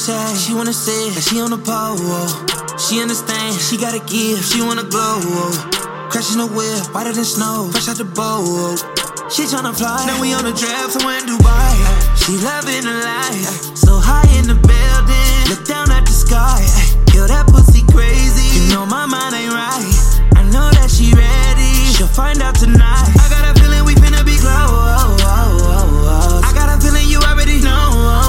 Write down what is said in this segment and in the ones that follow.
say, she wanna say that she on the pole. She understand, she gotta give, she wanna glow. Crashing the whip, whiter than snow, fresh out the boat. She tryna fly, now we on the draft somewhere in Dubai. She loving the life, so high in the building, look down at the sky. Yo, that pussy crazy, you know my mind ain't right. I know that she ready, she'll find out tonight. I got a feeling we finna be close. I got a feeling you already know.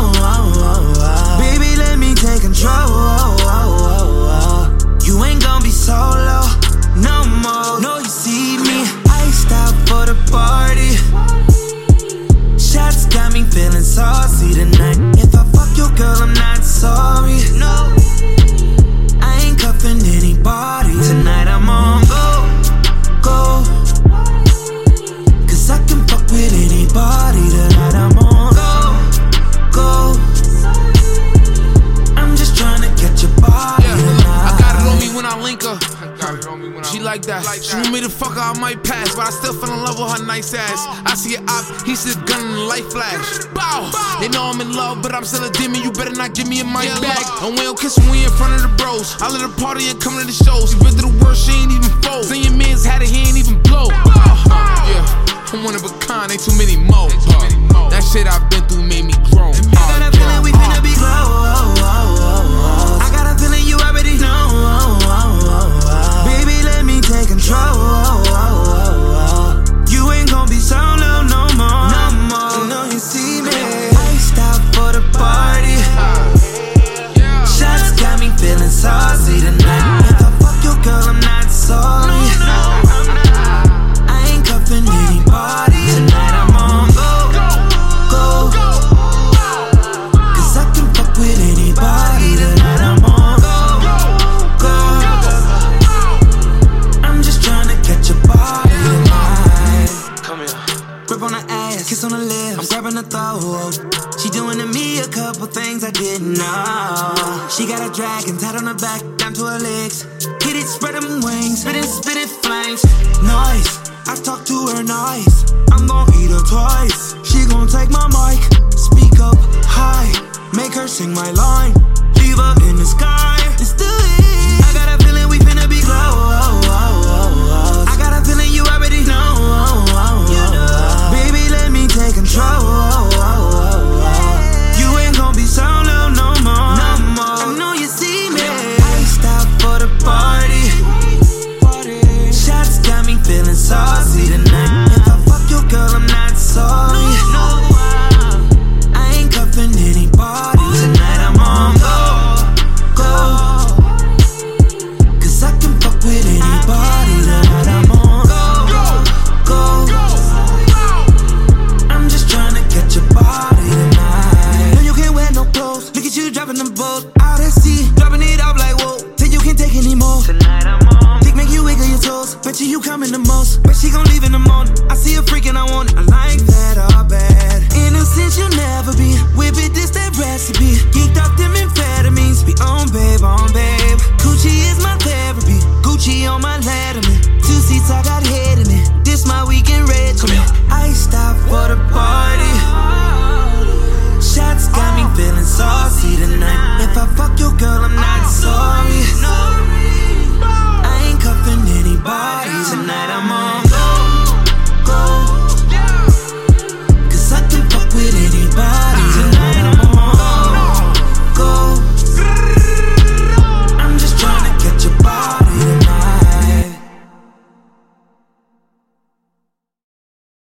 Baby, let me take control. You ain't gon' be solo no more. No, you see me, iced out for the party. Shots got me feeling saucy tonight. If I fuck your girl, I'm not sorry. No, I ain't cuffing anybody. Tonight I'm on go. Cause I can fuck with anybody. Tonight I'm on go. I'm just tryna catch your body tonight. I got it on me when I link her. She like that. She want me to fuck her, I might pass, but I still fell in love with her nice ass. I see an op, he see a gun and the light flash. Bow! They know I'm in love, but I'm still a demon. You better not give me a mic back. And we don't kiss when we in front of the bros. I let her party and come to the shows. She been through the worst, she ain't even fold. Then your man's had it, he ain't even blow. Yeah, I'm one of a kind, ain't too many more. That shit I've been through made me grown. I got a feeling we finna be close. I got a feeling you already know. Baby, let me take control. You ain't gon' be solo no more. You know you see me, iced out for the party. Shots got me feeling saucy tonight. If I fuck your girl, I'm not sorry. I ain't cuffing anybody. Tonight I'm on go. Cause I can fuck with anybody. Tonight I'm on go. I'm just tryna catch your body tonight. Come here. Grip on her ass, kiss on her lips, I'm grabbing her throat. She doing to me a couple things I didn't know. She got a dragon tied on her back, down to her legs. Hit it, spread them wings, spit it flames. Nice, I talk to her nice. I'm gon' eat her twice. She gon' take my mic, speak up high, make her sing my line. Leave her in the sky, let's do it. I got a feeling we finna be close. I got a feeling you already know. Baby, let me take control. You ain't gon' be solo no more. I know you see me, iced out for the party. Shots got me feeling saucy tonight. If I fuck your girl, I'm not sorry. I ain't cuffing anybody. Tonight I'm on go. Cause I can fuck with anybody. Tonight I'm on go. I'm just tryna catch your body tonight. No, you can't wear no clothes. Look at you dropping the boat out at sea, dropping it off like whoa. Till you can't take anymore. Tonight I'm on. Dick make you wiggle your toes. Bet you coming the most. Bet she gon'